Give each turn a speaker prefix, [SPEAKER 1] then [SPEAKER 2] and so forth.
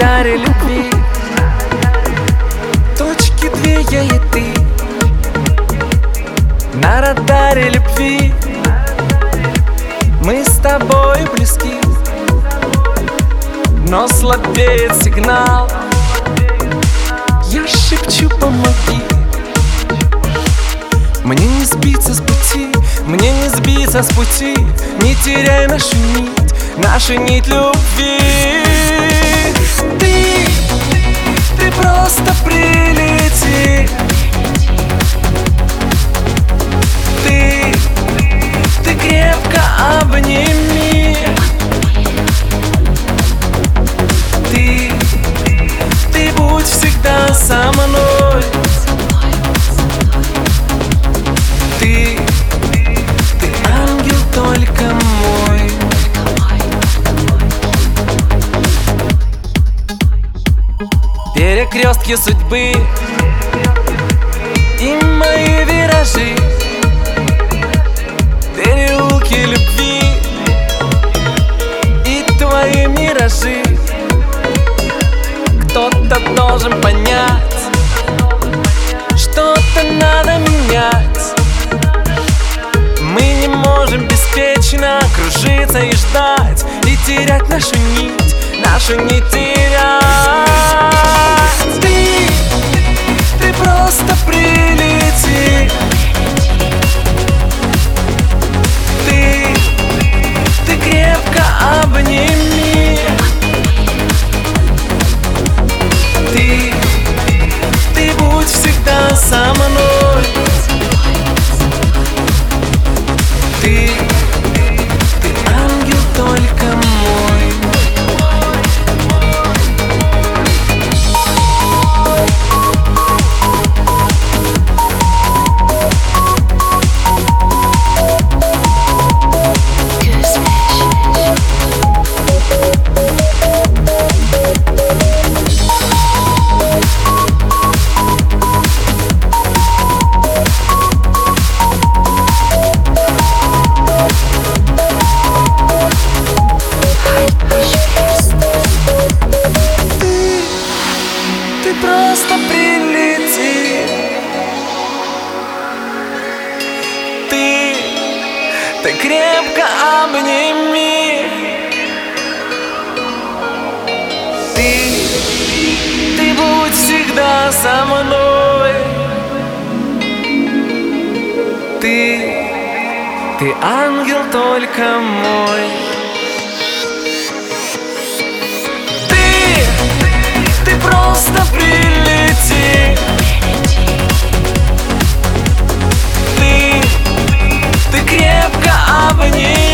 [SPEAKER 1] радаре любви. Точки две, я и ты. На радаре любви мы с тобой близки, но слабеет сигнал. Я шепчу, помоги. Мне не сбиться с пути, мне не сбиться с пути. Не теряй нашу нить любви. Ты просто прилети. Ты крепко обними. Ты будь всегда со мной. Ты ангел только мой. Перекрестки судьбы и мои виражи, переулки любви и твои миражи. Кто-то должен понять, что-то надо менять. Мы не можем беспечно кружиться и ждать, и терять нашу нить терять. Ты просто прилети. Ты крепко обними. Ты будь всегда со мной. Ты ангел только мой. Ты просто прилети. Ты крепко обними. Ты будь всегда со мной. Ты ангел только мой. Ты просто прилети. Ты крепко обними.